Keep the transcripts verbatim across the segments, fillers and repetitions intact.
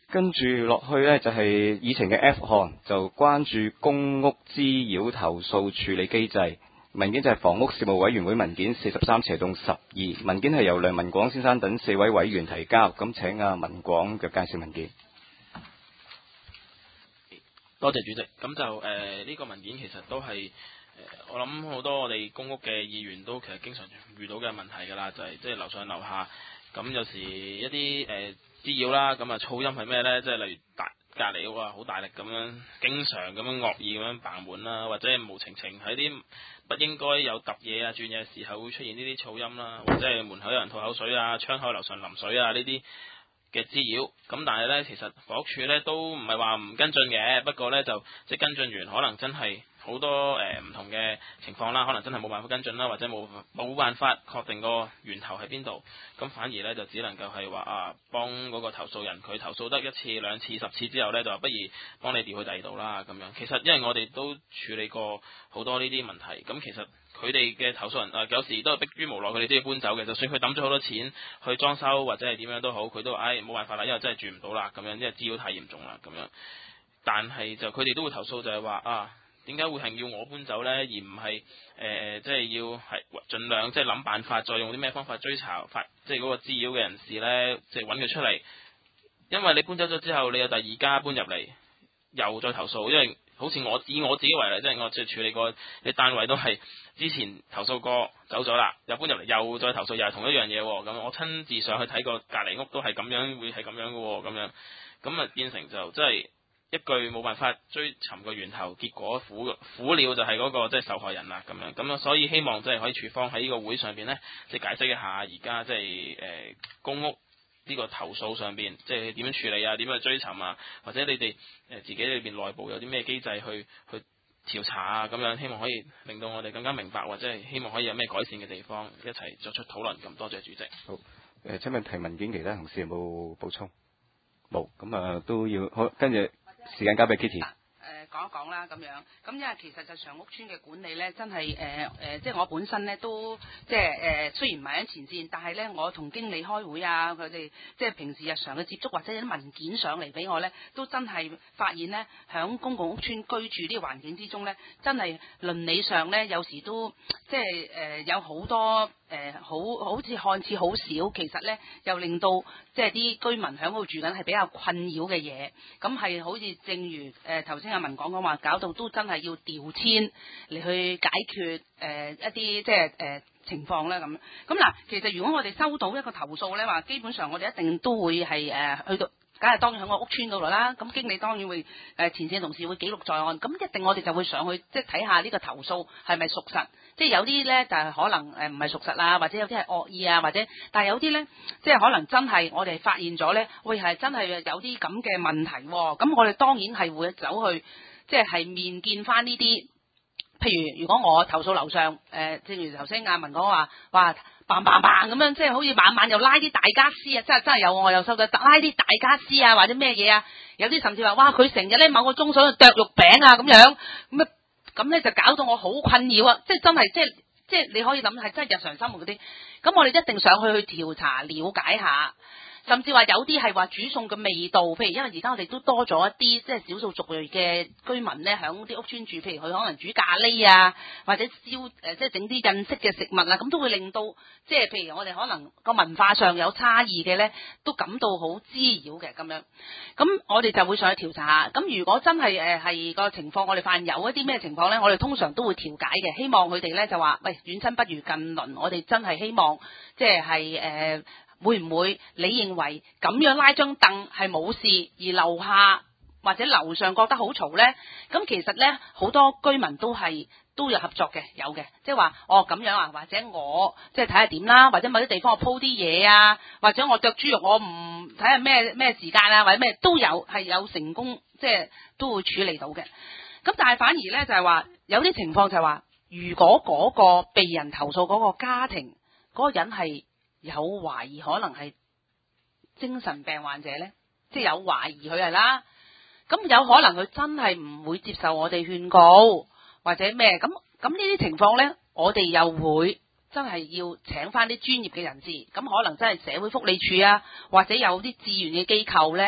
跟住落去呢，就係議程嘅 F 項，就關注公屋滋擾投訴處理機制。文件就係房屋事務委員會文件四十三斜棟十二，文件係由梁文廣先生等四位委員提交。咁請阿文廣嘅介紹文件。 多謝主席。咁就誒呢、呃這個文件其實都係誒、呃、我諗好多我哋公屋嘅議員都其實經常遇到嘅問題㗎啦，就係即係樓上樓下咁有時一啲誒、呃、滋擾啦，咁啊噪音係咩呢？即係例如大隔離哇好大力咁樣，經常咁樣惡意咁樣嘭門啦，或者係無情情喺啲不應該有揼嘢啊轉嘢嘅時候會出現呢啲噪音啦，或者係門口有人吐口水啊，窗口樓上淋水啊呢啲嘅滋擾。咁但係呢，其實房屋署呢都唔係話唔跟進嘅，不過呢，就即係跟進完可能真係好多誒唔、呃、同嘅情況啦，可能真係冇辦法跟進啦，或者冇冇辦法確定個源頭喺邊度，咁反而呢，就只能夠係話啊幫嗰個投訴人佢投訴得一次兩次十次之後呢，就話不如幫你調去第二度啦咁樣。其實因為我哋都處理過好多呢啲問題，咁其實佢哋嘅投訴人啊有時都係迫於無奈，佢哋都要搬走嘅。就算佢抌咗好多錢去裝修或者係點樣都好，佢都唉冇辦法啦，因為真係住唔到啦咁樣，因為滋擾太嚴重啦咁樣。但係就佢哋都會投訴就係話啊，點解會係要我搬走呢？而唔係誒即係要係盡量即係諗辦法，再用啲咩方法追查法，即係嗰個滋擾嘅人士呢，即係揾佢出嚟。因為你搬走咗之後，你有第二家搬入嚟，又再投訴。因為好似我以我自己為例，即係我即係處理過啲單位都係之前投訴過走咗啦，又搬入嚟又再投訴，又係同一樣嘢喎。咁我親自上去睇過隔離屋都係咁樣，會係咁樣嘅喎，咁樣咁啊變成就真係一句冇辦法追尋個源頭，結果苦苦了就係嗰個即係受害人啦咁樣。咁啊所以希望即係可以署方喺呢個會上邊呢，即係解釋一下而家即係誒公屋呢個投訴上邊，即係點樣處理啊，點樣去追尋啊，或者你哋誒自己裏邊內部有啲咩機制去去調查啊，咁樣希望可以令到我哋更加明白，或者係希望可以有咩改善嘅地方，一齊作出討論。咁多謝主席。 好，誒、呃，請問提文件其他同事有冇補充？冇，咁啊都要好，跟住時間交俾 Kitty。 誒講一講啦咁樣，咁因為其實就上屋村嘅管理咧，真係誒誒，即係我本身咧都即係誒、呃，雖然唔係喺前線，但係咧我同經理開會啊，佢哋即係平時日常嘅接觸或者有啲文件上嚟俾我咧，都真係發現咧，響公共屋村居住呢個環境之中咧，真係倫理上咧，有時都即係誒、呃、有好多。誒、呃、好好似看似好少，其實咧又令到即係啲居民喺嗰度住緊係比較困擾嘅嘢，咁係好似正如誒頭先阿文講講話，搞到都真係要調遷嚟去解決誒、呃、一啲即係誒、呃、情況啦咁。咁嗱，其實如果我哋收到一個投訴咧，話基本上我哋一定都會係誒、呃、去到。梗係當然喺個屋村嗰度啦，咁經理當然會誒前線同事會記錄在案，咁一定我哋就會上去即係睇下呢個投訴係咪屬實，即係有啲咧就係可能誒唔係屬實啦，或者有啲係惡意啊，或者但係有啲咧即係可能真係我哋發現咗咧，會係真係有啲咁嘅問題喎，咁我哋當然係會走去即係係面見翻呢啲，譬如如果我投訴樓上誒、呃，正如頭先阿文講話話。嘭嘭嘭咁樣，即係好似晚晚又拉啲大家私啊，真係真係有我又收到拉啲大家私啊，或者咩嘢啊，有啲甚至話哇佢成日咧某個鐘想去剁肉餅啊咁樣，咁啊咁咧就搞到我好困擾啊！即係真係即係即係你可以諗係真係日常生活嗰啲，咁我哋一定上去去調查了解下。甚至話有啲係話煮餸嘅味道，譬如因為而家我哋都多咗一啲即係少數族裔嘅居民咧，響啲屋村住，譬如佢可能煮咖喱啊，或者燒誒、呃、即係整啲印式嘅食物啊，咁都會令到即係譬如我哋可能個文化上有差異嘅咧，都感到好滋擾嘅咁樣。咁我哋就會上去調查下。咁如果真係誒係個情況，我哋發現有一啲咩情況咧，我哋通常都會調解嘅，希望佢哋咧就話喂遠親不如近鄰，我哋真係希望即係係誒。會唔會你認為咁樣拉張凳係冇事，而樓下或者樓上覺得好嘈呢？咁其實呢，好多居民都係都有合作嘅，有嘅，即係話哦咁樣啊，或者我即係睇下點啦，或者某啲地方我鋪啲嘢啊，或者我剁豬肉我唔睇下咩咩時間啊，或者咩都有係有成功，即係都會處理到嘅。咁但係反而呢，就係話有啲情況就係話，如果嗰個被人投訴嗰個家庭嗰個人係有懷疑可能係精神病患者呢，即係有懷疑佢係啦，咁有可能佢真係唔會接受我哋勸告或者咩，咁咁呢啲情況呢，我哋又會真係要請翻啲專業嘅人士，咁可能真係社會福利署啊，或者有啲志願嘅機構呢，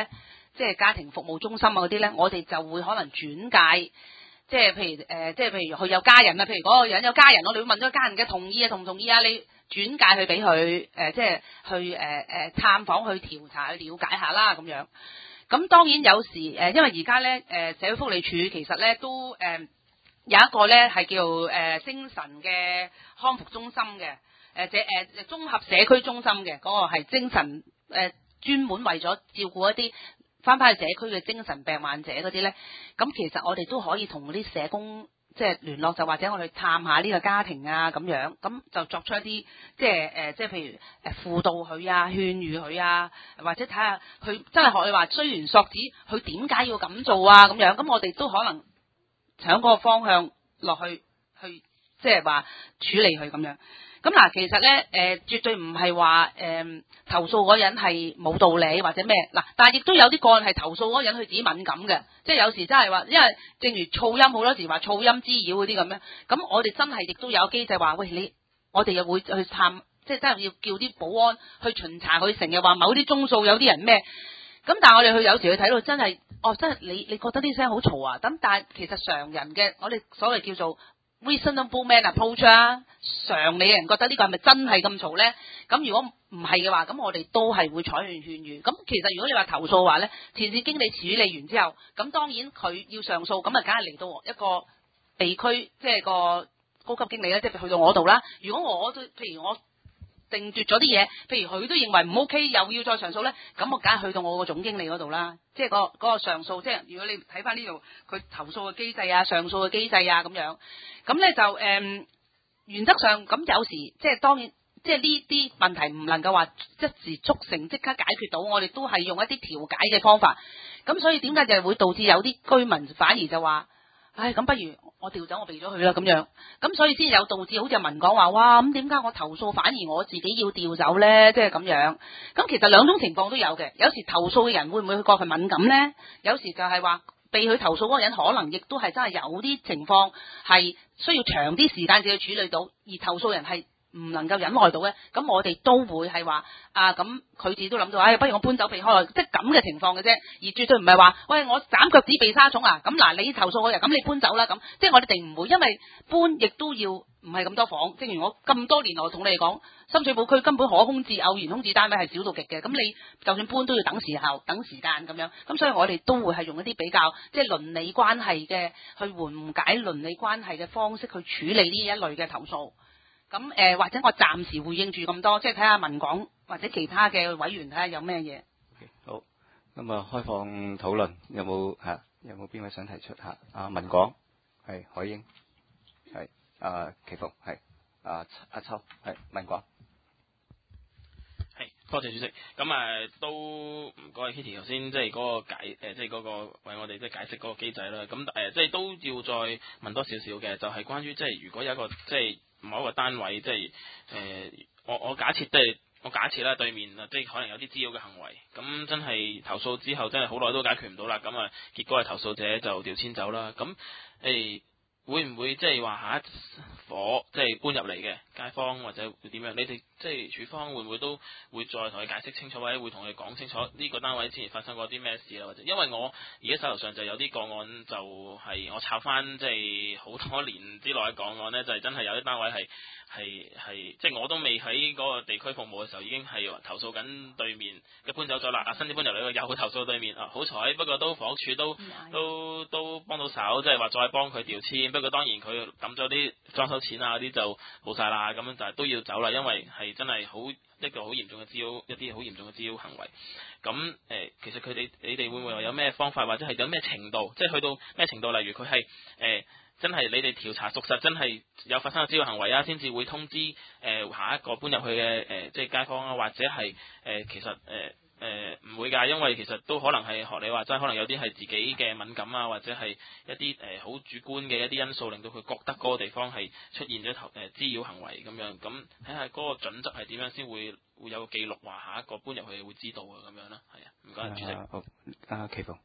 即係家庭服務中心啊嗰啲咧，我哋就會可能轉介。即係譬如誒、呃，即係譬如佢有家人啊，譬如嗰個人有家人，我哋會問咗個家人嘅同意啊，同唔同意啊？你轉介佢俾佢誒，即係去誒誒、呃、探訪、去調查、去了解下啦咁樣。咁當然有時誒、呃，因為而家咧誒社會福利署其實咧都誒、呃、有一個咧係叫誒、呃、精神嘅康復中心嘅誒，即誒綜合社區中心嘅嗰、那個係精神誒、呃、專門為咗照顧一啲翻返去社區嘅精神病患者嗰啲咧，咁其實我哋都可以同嗰啲社工即係聯絡，就或者我哋探下呢個家庭啊咁樣，咁就作出一啲即係誒、呃，即係譬如誒輔導佢啊、勸喻佢啊，或者睇下佢真係學你話追源溯始，佢點解要咁做啊咁樣，咁我哋都可能向嗰個方向落去去即係話處理佢咁樣。咁嗱，其實咧，誒、呃，絕對唔係話誒投訴嗰人係冇道理或者咩嗱，但係亦都有啲個案係投訴嗰人佢自己敏感嘅，即係有時真係話，因為正如噪音好多時話噪音滋擾嗰啲咁樣，咁我哋真係亦都有機制話，喂你，我哋又會去探，即係真係要叫啲保安去巡查佢，成日話某啲鐘數有啲人咩，咁但係我哋去有時去睇到真係，哦真係你你覺得啲聲好嘈啊，咁但係其實常人嘅我哋所謂叫做reasonable man approach 啊，常理嘅人覺得呢個係咪真係咁嘈咧？咁如果唔係嘅話，咁我哋都係會採勸勸喻。咁其實如果你話投訴話咧，前線經理處理完之後，咁當然佢要上訴，咁啊梗係嚟到一個地區，即係個高級經理咧，即係去到我度啦。如果我都譬如我定奪咗啲嘢，譬如佢都認為唔 OK，又要再上訴咧，咁我梗係去到我個總經理嗰度啦。即係個嗰個上訴，即係如果你睇翻呢度佢投訴嘅機制啊、上訴嘅機制啊咁樣，咁咧就誒、嗯、原則上咁有時即係當然，即係呢啲問題唔能夠話一時促成即刻解決到，我哋都係用一啲調解嘅方法。咁所以點解就係會導致有啲居民反而就話，唉，咁不如我調走我避咗佢啦咁樣，咁所以先有導致好似文講話，哇咁點解我投訴反而我自己要調走咧？即係咁樣。咁其實兩種情況都有嘅，有時投訴嘅人會唔會去覺佢敏感咧？有時就係話被佢投訴嗰個人可能亦都係真係有啲情況係需要長啲時間先去處理到，而投訴人係唔能夠忍耐到咧，咁我哋都會係話啊，咁佢自己都諗到，唉、哎，不如我搬走避開，即係咁嘅情況嘅啫，而絕對唔係話，喂，我斬腳趾避沙蟲啊，咁嗱，你投訴我又咁你搬走啦，咁即係我哋定唔會，因為搬亦都要唔係咁多房，正如我咁多年來同你哋講，深水埗區根本可空置、偶然空置單位係少到極嘅，咁你就算搬都要等時候、等時間咁樣，咁所以我哋都會係用一啲比較即係鄰里關係嘅去緩解鄰里關係嘅方式去處理呢一類嘅投訴。咁誒、呃，或者我暫時回應住咁多，即係睇下文港或者其他嘅委員睇下有咩嘢。 Okay, 好，咁啊，開放討論，有冇嚇、啊？有冇邊位想提出嚇？啊，文港係海英，係啊，祈福係啊，阿秋係文港。 係，多謝主席。咁誒、呃、都唔該 Kitty 頭先即係嗰個解誒，即係嗰個為我哋即係解釋嗰個機制啦。咁誒、呃、即係都要再問多少少嘅，就係、是、關於即係如果有一個即係某一個單位，即係誒、呃，我我假設即係我假設啦，對面啊，即係可能有啲滋擾嘅行為，咁真係投訴之後，真係好耐都解決唔到啦，咁啊，結果係投訴者就調遷走啦，咁誒、欸、會唔會即係話下一伙即係搬入嚟嘅街坊或者會點樣？你哋即係署方會唔會都會再同佢解釋清楚，或者會同佢講清楚呢個單位之前發生過啲咩事啦？或者因為我而家手頭上就有啲個案，就係我抄翻即係好多年之內嘅個案呢，就係、是、真係有啲單位係係係即係我都未喺嗰個地區服務嘅時候，已經係投訴緊對面嘅搬走咗啦。啊，新啲搬入嚟嘅又投訴對面啊，好彩，不過都房屋署都都都幫到手，即係話再幫佢調遷。不過當然佢抌咗啲裝修錢啊嗰啲就冇晒啦，咁樣就係都要走啦，因為係真係好一個好嚴重嘅滋擾，一啲好嚴重嘅滋擾行為。咁誒、呃，其實佢哋你哋會唔會話有咩方法，或者係有咩程度，即係去到咩程度？例如佢係誒真係你哋調查屬實，真係有發生嘅滋擾行為啊，先至會通知誒、呃、下一個搬入去嘅誒、呃、即係街坊啊，或者係誒、呃、其實誒。呃誒、呃、唔會㗎，因為其實都可能係學你話齋，可能有啲係自己嘅敏感啊，或者係一啲誒好主觀嘅一啲因素，令到佢覺得嗰個地方係出現咗頭誒滋擾行為咁樣。咁睇下嗰個準則係點樣先會會有個記錄，話下一個搬入去會知道啊咁樣啦。係啊，唔該主席。 好，阿祈福。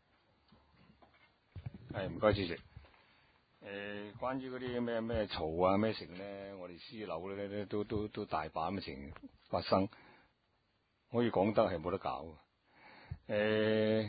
係唔該主席。誒、呃，關於嗰啲咩咩嘈啊咩成咧，我哋私樓咧咧都都都大把咁嘅情發生。可以講得係冇得搞嘅。誒、呃，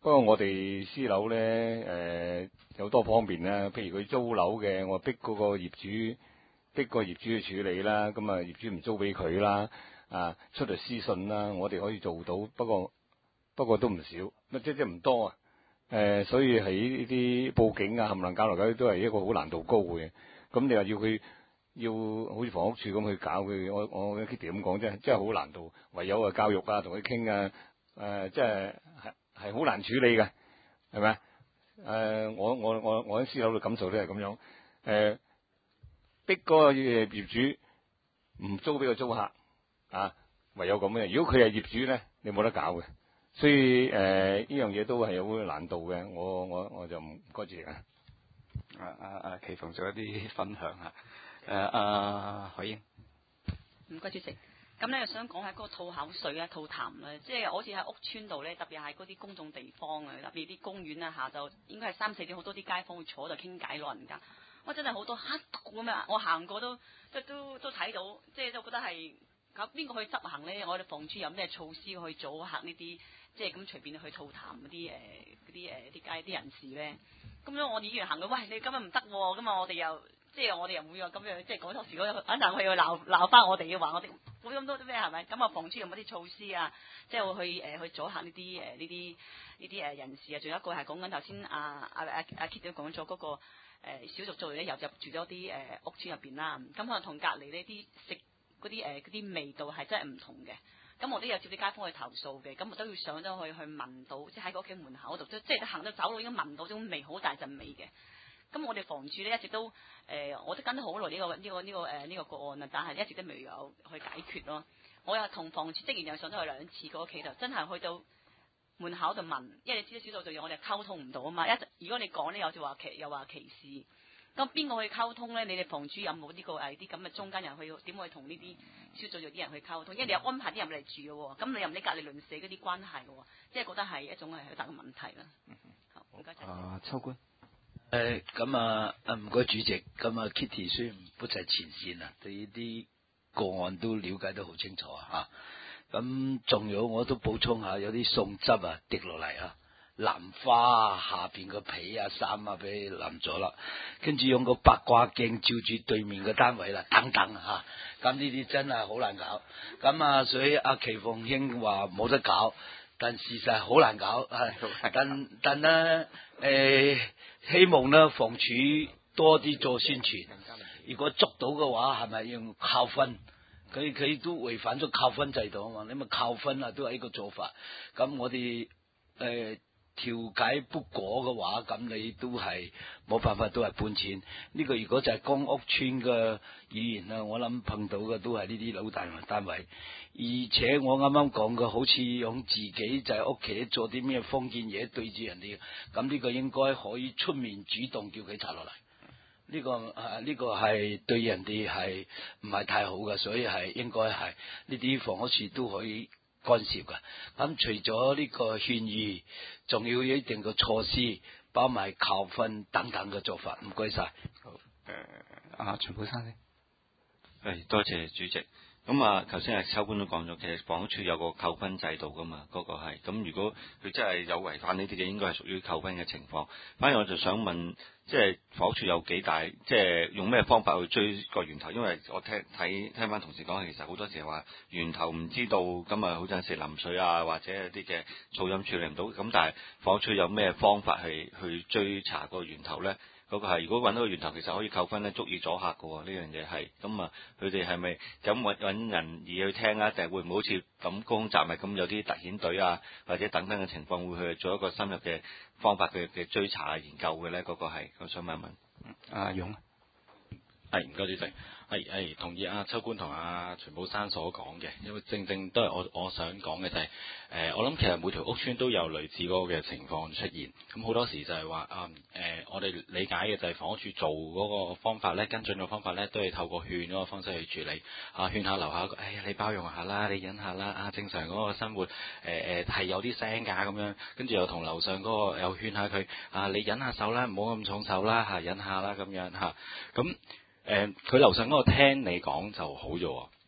不過我哋私樓咧，誒、呃、有多方面啦。譬如佢租樓嘅，我逼嗰個業主，逼個業主去處理啦。咁啊，業主唔租俾佢啦，啊出律師信啦，我哋可以做到。不過不過都唔少，乜即即唔多啊。誒、呃，所以喺呢啲報警啊、冚唪唥交流嗰啲都係一個好難度高嘅。咁你話要佢要好似房屋處咁去搞佢，我我 Kitty 咁講啫，真係好難度。唯有啊教育啊，同佢傾啊，誒、呃，即係係係好難處理嘅，係咪？誒、呃，我我我我喺私樓度感受都係咁樣。誒、呃，逼嗰個業主唔租俾個租客啊，唯有咁嘅。如果佢係業主咧，你冇得搞嘅。所以誒，呢、呃、樣嘢都係有好難度嘅。我我我就唔該住啊。 啊啊啊！奇鳳做一啲分享下。誒啊，海英。 唔該主席。咁咧，想講下嗰個吐口水啊、吐痰咧，即係好似喺屋村度咧，特別係嗰啲公眾地方啊，特別啲公園啊，下晝應該係三四點，好多啲街坊會坐度傾偈，老人家。我真係好多黑毒咁啊！我行過都都都都睇到，即係都覺得係咁邊個去執行咧？我哋房署有咩措施去阻嚇呢啲即係咁隨便去吐痰嗰啲誒嗰啲誒啲街啲人士咧？咁樣我哋議員行到，喂，你今日唔得喎，咁啊我哋又即係我哋又唔會話咁樣，即係講多時嗰陣佢又鬧鬧翻我哋嘅話，我哋冇咁多啲咩係咪？咁啊房署有冇啲措施啊？即係會去誒、呃、去阻嚇呢啲誒呢啲呢啲誒人士啊？仲有一個係講緊頭先阿阿阿阿 Kit 都講咗嗰個。誒少數族裔咧，又入住咗啲誒屋村入邊啦，咁可能同隔離呢啲食嗰啲誒嗰啲味道係真係唔同嘅。咁我都有接啲街坊去投訴嘅，咁我都要上咗去去聞到，即係喺個屋企門口度，即係行到走路已經聞到種味，好大陣味嘅。咁我哋房署咧一直都誒、呃，我都跟咗好耐呢個呢、呢個呢、呢個誒呢、呃呢個個案啊，但係一直都未有去解決咯。我又同房署職員又上咗去兩次個屋企度，真係去到門口度問，因為你知道少數族裔我哋溝通唔到啊嘛。一如果你講咧，有就話歧又話歧視。咁邊個去溝通咧？你哋房主有冇呢個誒啲咁嘅中間人去點去同呢啲少數族裔啲人去溝通？因為你有安排啲人嚟住嘅喎，咁你又唔理隔離鄰舍嗰啲關係嘅喎，即係覺得係一種係好大嘅問題啦。好，唔該晒。 啊，秋官。 誒咁啊啊唔該主席，咁啊 Kitty 雖然不在前線啊，對呢啲個案都了解得好清楚啊嚇。咁仲有我都補充下，有啲餸汁啊滴落嚟啊。淋花啊，下邊個被啊、衫啊俾淋咗啦，跟住用個八卦鏡照住對面嘅單位啦，等等吓，咁呢啲真係好難搞。咁啊，所以阿奇鳳兄話冇得搞，但事實係好難搞，係，但但咧誒，希望咧房署多啲做宣傳。如果捉到嘅話，係咪用扣分？佢佢都違反咗扣分制度啊嘛，你咪扣分啊，都係一個做法。咁我哋誒。呃調解不果嘅話，咁你都係冇辦法，都係搬遷。呢個如果就係公屋村嘅議員啦，我諗碰到嘅都係呢啲老大單位。而且我啱啱講嘅，好似用自己就喺屋企做啲咩封建嘢對住人哋，咁呢個應該可以出面主動叫佢拆落嚟。呢個啊呢個係對人哋係唔係太好嘅，所以係應該係呢啲房屋處都可以干涉噶，咁除咗呢個勸喻，仲要一定嘅措施，包埋扣分等等嘅做法。唔該晒。 好，誒、呃，阿陳寶山咧，係多謝主席。咁啊，頭先阿秋官都講咗，其實房屋署有個扣分制度噶嘛，嗰、那個係。咁如果佢真係有違反呢啲嘅，應該係屬於扣分嘅情況。反而我就想問，即係房屋署有幾大，即係用咩方法去追個源頭？因為我聽睇聽翻同事講，其實好多時話源頭唔知道，咁啊好陣時淋水啊，或者一啲嘅噪音處理唔到。咁但係房屋署有咩方法係去追查個源頭咧？嗰個係，如果揾到個源頭，其實可以扣分咧，足以阻嚇嘅喎。呢樣嘢係咁啊，佢哋係咪咁揾揾人而去聽啊？定係會唔會好似咁高空雜物咁有啲特遣隊啊，或者等等嘅情況，會去做一個深入嘅方法嘅嘅追查啊、研究嘅咧？嗰、那個係，我想問一問。阿勇， 係唔該主席，係係同意阿秋官同阿全寶山所講嘅，因為正正都係我我想講嘅就係、是、誒、呃，我諗其實每條屋村都有類似嗰個嘅情況出現，咁好多時就係話啊誒，我哋理解嘅就係房屋署做嗰個方法咧，跟進嘅方法咧，都係透過勸嗰個方式去處理，啊勸下樓下，哎呀你包容下啦，你忍下啦，啊正常嗰個生活誒誒係有啲聲㗎咁樣，跟住又同樓上嗰個又勸下佢，啊你忍下手啦，唔好咁重手啦嚇，忍下啦咁樣嚇，咁、啊。誒佢樓上嗰個聽你講就好咗喎，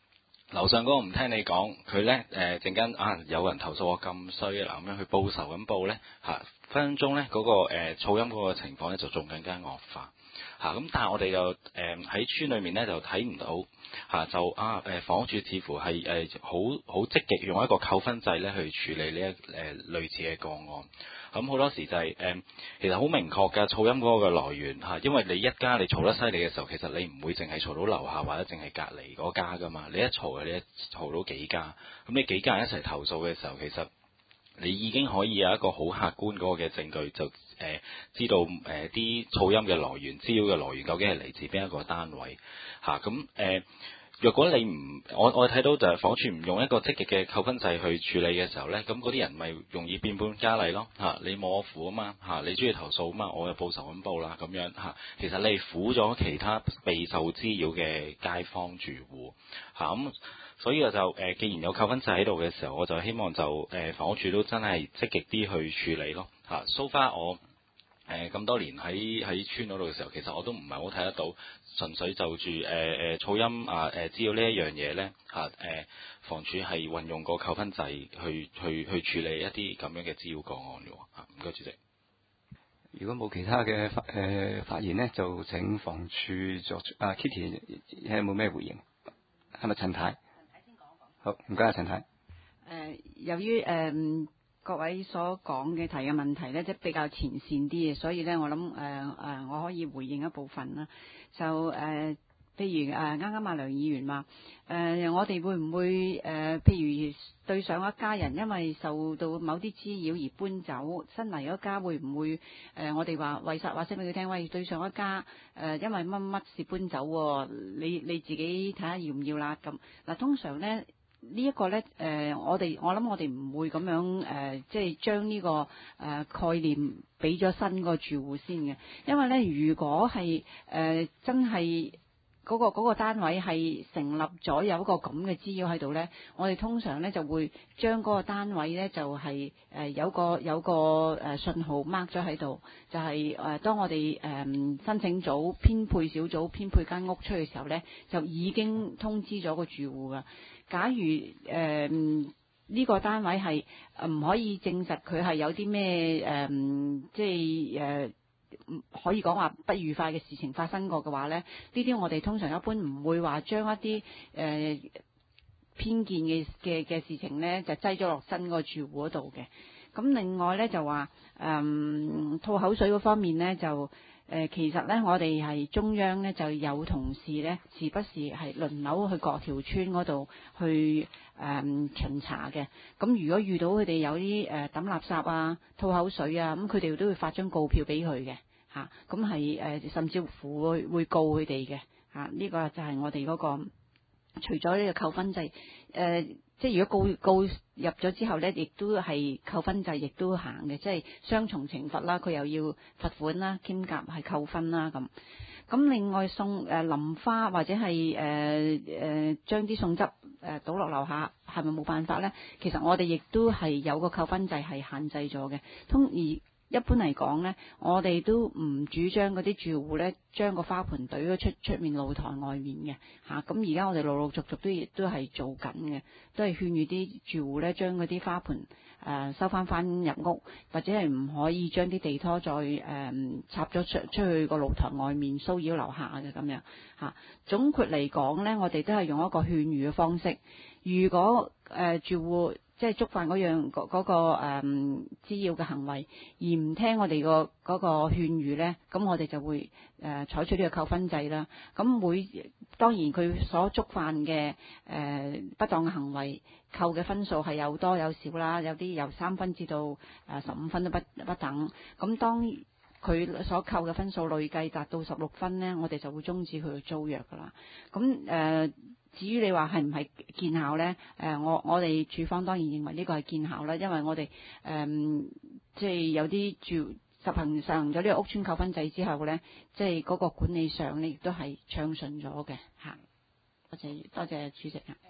樓上嗰個唔聽你講，佢呢誒陣間啊有人投訴我咁衰啊，咁樣去報仇咁報呢，嚇，分分鐘呢嗰、嗰個誒、呃、噪音嗰個情況呢就仲更加惡化嚇。咁、啊、但係我哋就誒喺村裏面呢就睇唔到嚇、啊，就啊誒房屋署似乎係誒好好積極用一個扣分制呢去處理呢一誒、呃、類似嘅個案。咁、啊、好多時就係、是、誒、呃、其實好明確嘅噪音嗰個來源嚇、啊，因為你一家你嘈得犀利嘅時候，其實你唔會淨係嘈到樓下或者淨係隔離嗰家噶嘛，你一嘈你一嘈到幾家，咁你幾家人一齊投訴嘅時候，其實你已經可以有一個好客觀嗰個嘅證據，就誒、呃、知道誒啲噪音嘅來源、滋擾嘅來源究竟係嚟自邊一個單位嚇。咁誒若果你唔，我我睇到就係房署唔用一個積極嘅扣分制去處理嘅時候呢，咁嗰啲人咪容易變本加厲咯嚇、啊。你冇我苦啊嘛嚇、啊，你中意投訴啊嘛，我就報仇咁報啦咁樣嚇、啊。其實你係苦咗其他備受滋擾嘅街坊住戶嚇咁。啊嗯所以我就誒、呃，既然有扣分制喺度嘅時候，我就希望就誒、呃、房屋署都真係積極啲去處理咯嚇。So far我誒咁、呃、多年喺喺村嗰度嘅時候，其實我都唔係好睇得到，純粹就住誒誒噪音啊誒滋擾呢一樣嘢咧嚇誒，房署係運用個扣分制去去去處理一啲咁樣嘅滋擾個案嘅喎嚇。唔該主席。 如果冇其他嘅發誒、呃、發言呢，就請房署作啊 Kitty 有冇咩回應？係咪陳太？好，唔該啊，陳太。 誒、呃，由於誒、呃、各位所講嘅提嘅問題咧，即係比較前線啲嘅，所以咧我諗誒誒，我可以回應一部分啦。就誒、呃，譬如誒啱啱阿梁議員話誒、呃，我哋會唔會誒、呃，譬如對上一家人因為受到某啲滋擾而搬走，新嚟嗰家會唔會誒、呃？我哋話為實話聲俾佢聽，喂，對上一家誒、呃，因為乜乜事搬走喎，你你自己睇下要唔要啦咁嗱。通常咧。呢一個呢，誒、呃，我哋我諗我哋唔會咁樣誒、呃，即係將呢、這個誒、呃、概念俾咗新個住戶先嘅，因為呢，如果係誒、呃、真係嗰、那個嗰、那個單位係成立咗有一個咁嘅資料喺度呢，我哋通常呢就會將嗰個單位呢就係、是、誒、呃、有個有個誒信號 mark 咗喺度，就係、是、誒、呃、當我哋誒、呃、申請組編配小組編配間屋出去嘅時候呢，就已經通知咗個住戶噶。假如誒呢、呃這個單位係唔可以證實佢係有啲咩誒，即係誒、呃、可以講話不愉快嘅事情發生過嘅話咧，呢啲我哋通常一般唔會話將一啲誒、呃、偏見嘅嘅嘅事情咧，就擠咗落新個住戶嗰度嘅。咁另外咧就話誒吐口水嗰方面咧就。誒、呃、其實咧，我哋係中央咧就有同事咧，時不時係輪流去各條村嗰度去誒、呃、巡查嘅。咁如果遇到佢哋有啲誒抌垃圾啊、吐口水啊，咁佢哋都會發張告票俾佢嘅嚇。咁係誒甚至乎會會告佢哋嘅嚇。呢、啊這個就係我哋嗰、那個除咗呢個扣分制誒。呃即係如果告告入咗之後呢，亦都係扣分制，亦都行嘅，即係雙重懲罰啦。佢又要罰款啦，兼夾係扣分啦咁。咁另外送誒、呃、淋花或者係誒誒將啲餸汁誒、呃、倒落樓下，係咪冇辦法呢？其實我哋亦都係有個扣分制係限制咗嘅。通而一般嚟講呢，我哋都唔主張嗰啲住戶呢將個花盆懟咗出出面露台外面嘅嚇。咁而家我哋陸陸續續都亦都係做緊嘅，都係勸喻啲住戶呢將嗰啲花盆誒、呃、收翻翻入屋，或者係唔可以將啲地拖再誒、呃、插咗出出去個露台外面騷擾樓下嘅咁樣嚇。總括嚟講呢，我哋都係用一個勸喻嘅方式。如果誒、呃、住戶即係觸犯嗰樣嗰、嗰個誒滋擾嘅行為，而唔聽我哋個嗰個勸喻呢，咁我哋就會誒、呃、採取呢個扣分制啦。咁每當然佢所觸犯嘅誒、呃、不當嘅行為，扣嘅分數係有多有少啦，有啲由三分至到誒十五分都不不等。咁當佢所扣嘅分數累計達到十六分呢，我哋就會終止佢嘅租約噶啦。咁誒。呃至於你話係唔係見效呢？誒、呃，我我哋處方當然認為呢個係見效啦，因為我哋誒、呃、即係有啲住實行實行咗呢個屋邨扣分制之後呢，即係嗰個管理上呢亦都係暢順咗嘅嚇。多謝多謝主席啊。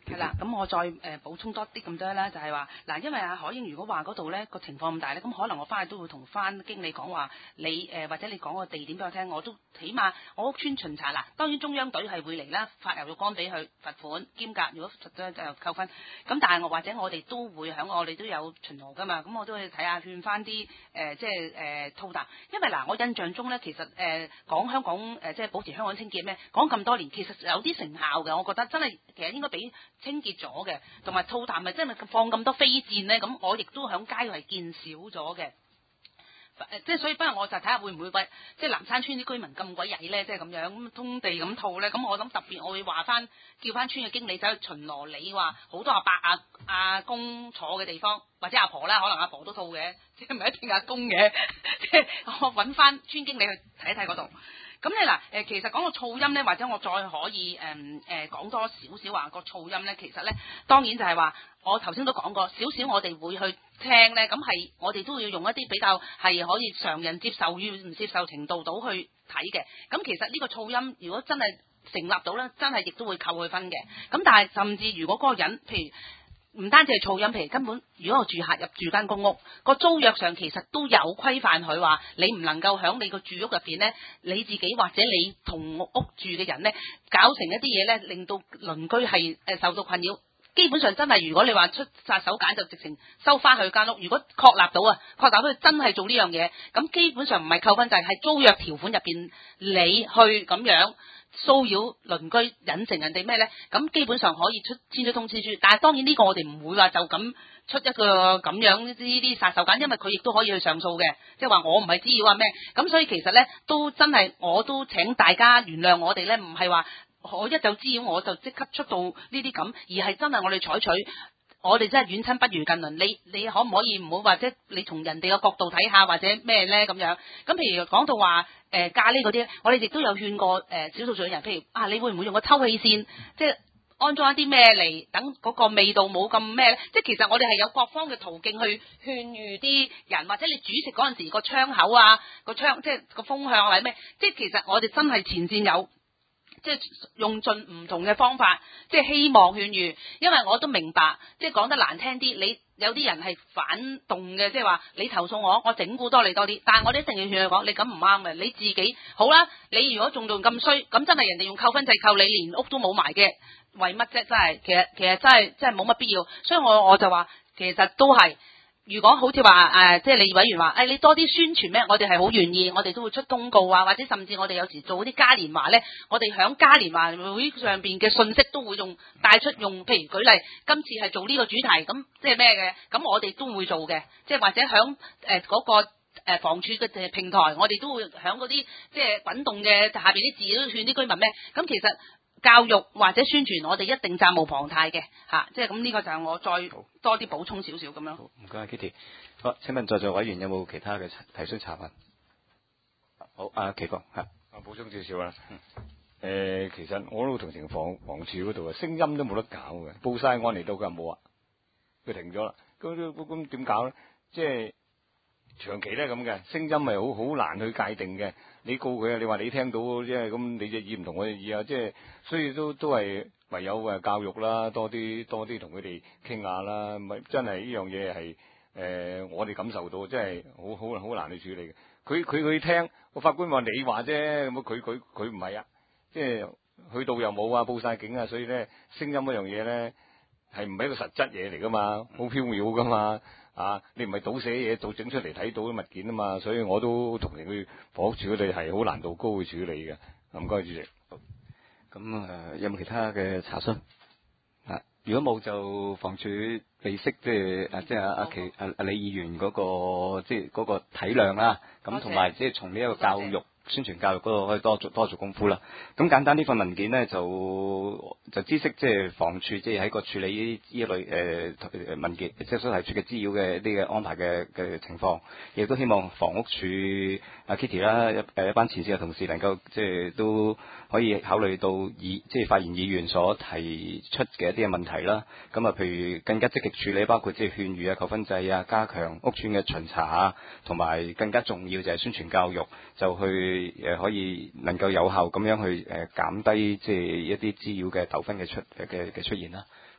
係啦，咁我再誒、呃、補充多啲咁多啦，就係話嗱，因為阿海英如果話嗰度咧個情況咁大咧，咁可能我翻去都會同翻經理講話，你誒、呃、或者你講個地點俾我聽，我都起碼我屋村巡查嗱，當然中央隊係會嚟啦，發牛肉乾俾佢罰款兼夾，如果罰咗就扣分。咁但係我或者我哋都會響我哋都有巡邏噶嘛，咁我都會睇下勸翻啲誒即係誒吐痰，因為嗱我印象中咧其實誒、呃、講香港誒、呃、即係保持香港清潔咩，講咁多年其實有啲成效嘅，我覺得真係其實應該俾清潔咗嘅，同埋吐痰咪真係放咁多飛箭咧，咁我亦都響街係見少咗嘅。即係所以，不如我就睇下會唔會喂，即係南山村啲居民咁鬼曳咧，即係咁樣咁通地咁吐咧。咁我諗特別，我會話翻叫翻村嘅經理走去巡邏，你話好多阿伯阿阿公坐嘅地方，或者阿婆啦，可能阿婆都吐嘅，即係唔係一定阿公嘅。即係我揾翻村經理去睇一睇嗰度。咁你嗱誒，其實講個噪音咧，或者我再可以誒誒講多少少話個噪音咧，其實咧當然就係話，我頭先都講過，少少我哋會去聽咧，咁係我哋都要用一啲比較係可以常人接受與唔接受程度到去睇嘅。咁其實呢個噪音如果真係成立到咧，真係亦都會扣佢分嘅。咁但係甚至如果嗰個人譬如，唔單止係噪音，譬如根本如果我住客入住間公屋，個租約上其實都有規範佢話，你唔能夠喺你個住屋入邊咧，你自己或者你同屋住嘅人咧，搞成一啲嘢咧，令到鄰居係誒受到困擾。基本上真係，如果你話出殺手鐧就直情收翻佢間屋。如果確立到啊，確立到佢真係做呢樣嘢，咁基本上唔係扣分制，係租約條款入邊你去咁樣騷擾鄰居，引成人哋咩咧？咁基本上可以出簽咗通知書，但係當然呢個我哋唔會話就咁出一個咁樣呢啲殺手鐧，因為佢亦都可以去上訴嘅，即係話我唔係滋擾啊咩。咁所以其實咧都真係我都請大家原諒我哋咧，唔係話我一就滋擾我就即刻出到呢啲咁，而係真係我哋採取。我哋真係遠親不如近鄰，你你可唔可以唔好或者你從人哋嘅角度睇下或者咩咧咁樣？咁譬如講到話誒、呃、咖喱嗰啲，我哋亦都有勸過誒、呃、少數族裔人，譬如啊，你會唔會用個抽氣扇，即係安裝一啲咩嚟等嗰個味道冇咁咩咧？即係其實我哋係有各方嘅途徑去勸喻啲人，或者你煮食嗰陣時個窗口啊，個窗即係個風向或者咩？即係其實我哋真係前線有。即係用盡唔同嘅方法，即係希望勸喻，因為我都明白，即係講得難聽啲，你有啲人係反動嘅，即係話你投訴我，我整蠱多你多啲，但係我哋一定要勸佢講，你咁唔啱嘅，你自己好啦，你如果仲仲咁衰，咁真係人哋用扣分制扣你，連屋都冇埋嘅，為乜啫？真係，其實其實真係真係冇乜必要，所以我我就話，其實都係。如果好似話誒，即係你委員話，誒、哎、你多啲宣傳咩？我哋係好願意，我哋都會出公告啊，或者甚至我哋有時做啲嘉年華咧，我哋響嘉年華會上邊嘅信息都會用帶出用，譬如舉例，今次係做呢個主題，咁即係咩嘅？咁我哋都會做嘅，即係或者響誒嗰個誒房署嘅平台，我哋都會響嗰啲即係滾動嘅下邊啲字都勸啲居民咩？咁其實。教育或者宣傳，我哋一定責無旁貸嘅嚇，即係咁呢個就係我再多啲補充少少咁樣。好， 唔該 Kitty。好，請問在座委員有冇其他嘅提出查問？好，阿奇哥嚇， 啊補充少少啦。誒、呃，其實我都同情房房署嗰度啊，聲音都冇得搞嘅，報晒案嚟到佢又冇啊，佢停咗啦。咁咁咁點搞咧？即係長期咧咁嘅聲音係好好難去界定嘅。你告佢啊！你話你聽到即係咁，你隻耳唔同我隻耳啊！即係所以都都係唯有誒教育啦，多啲多啲同佢哋傾下啦。咪真係呢樣嘢係誒我哋感受到，真係好好好難去處理嘅。佢佢佢聽個法官話你話啫，咁佢佢佢唔係啊！即係去到又冇啊，報晒警啊，所以咧聲音嗰樣嘢咧係唔係一個實質嘢嚟噶嘛，好飄渺噶嘛。啊！你唔係倒寫嘢，倒整出嚟睇到啲物件啊嘛，所以我都同情佢房屋署佢哋係好難度高去處理嘅。唔該，主席。 咁誒、呃、有冇其他嘅查詢？啊，如果冇就房署備悉，即係啊，即係阿阿奇阿阿李議員嗰、那個即係嗰個體諒啦。咁同埋即係從呢一個教育。宣傳教育嗰度可以多做多做功夫啦。咁簡單呢份文件呢，就就知悉即係房署即係喺個處理呢呢類誒誒、呃、文件即係所提出嘅資料嘅一啲嘅安排嘅嘅情況，亦都希望房屋署阿 Kitty 啦一誒一班前線嘅同事能夠即係都可以考慮到議即係發言議員所提出嘅一啲嘅問題啦。咁啊，譬如更加積極處理，包括即係勸喻啊、扣分制啊、加強屋邨嘅巡查啊，同埋更加重要就係宣傳教育，就去。誒可以能夠有效咁樣去誒減低即係一啲滋擾嘅糾紛嘅出嘅嘅出現啦。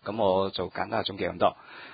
咁我就簡單係總結咁多。